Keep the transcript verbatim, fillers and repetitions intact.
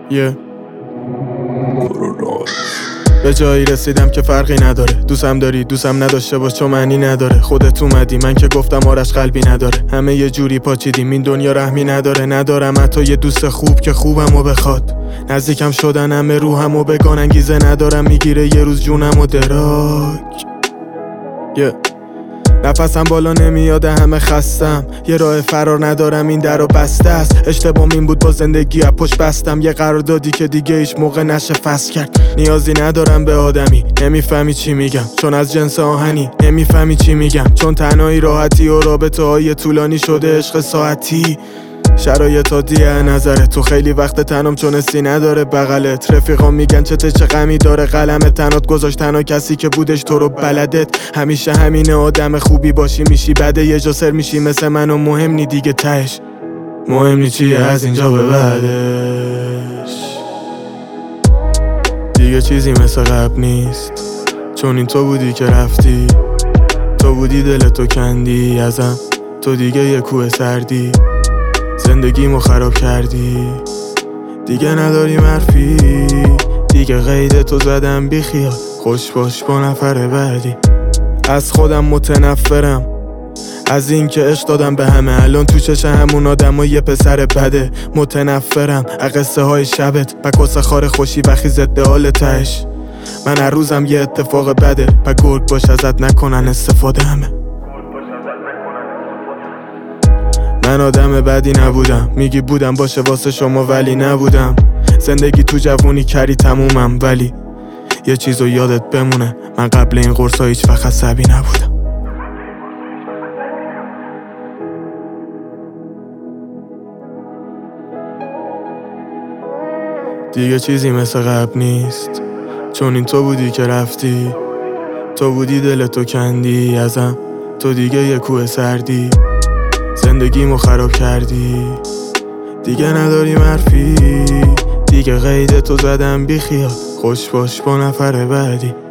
یه به جایی رسیدم که فرقی نداره. دوستم داری دوستم نداشته باش چون معنی نداره. خودت اومدی من که گفتم آرش قلبی نداره. همه یه جوری پاچیدیم این دنیا رحمی نداره. ندارم حتی یه دوست خوب که خوبمو بخواد. نزدیکم شدن همه روحمو بگان. انگیزه ندارم میگیره یه روز جونمو دراک. yeah. نفسم بالا نمیاده همه خستم. یه راه فرار ندارم این درو بسته است. اشتباهم این بود با زندگی از پشت بستم. یه قراردادی که دیگه هیچ موقع نشه فسخ کرد. نیازی ندارم به آدمی نمیفهمی چی میگم چون از جنس آهنی. نمیفهمی چی میگم چون تنهایی راحتی و رابطه های طولانی شده عشق ساعتی. شرایطات دیگه نظره تو خیلی وقت تنم چون حسی نداره بغلت. رفیقام میگن چته چه غمی داره قلم تنات گذاشت تنها کسی که بودش تو رو بلدت. همیشه همینه آدم خوبی باشی میشی بده یه جا سر میشی مثل من و مهم نی دیگه تهش. مهم نی چیه از اینجا به بعدش دیگه چیزی مثل قبل نیست. چون این تو بودی که رفتی. تو بودی دلتو کندی ازم. تو دیگه یه کوه سردی. زندگیمو خراب کردی. دیگه نداری حرفی. دیگه قید تو زدم بی خیال. خوش باش با نفر بعدی. از خودم متنفرم از این که عشق دادم به همه. الان تو چش همون آدم و یه پسر بده. متنفرم از قصه های شبت و کس خار خوشی وقتی ضد حال تهش. من هر روزم یه اتفاق بده و گرگ باش ازت نکنن استفاده همه. من آدم بدی نبودم. میگی بودم باشه واسه شما ولی نبودم. زندگی تو جوونی کری تمومم ولی یه چیزو یادت بمونه. من قبل این قرصا هیچ وقت عصبی نبودم. دیگه چیزی مثل قبل نیست. چون این تو بودی که رفتی. تو بودی دلتو کندی ازم. تو دیگه یه کوه سردی. زندگیمو خراب کردی. دیگه نداری حرفی. دیگه قید تو زدم بی خیال. خوش باش با نفر بعدی.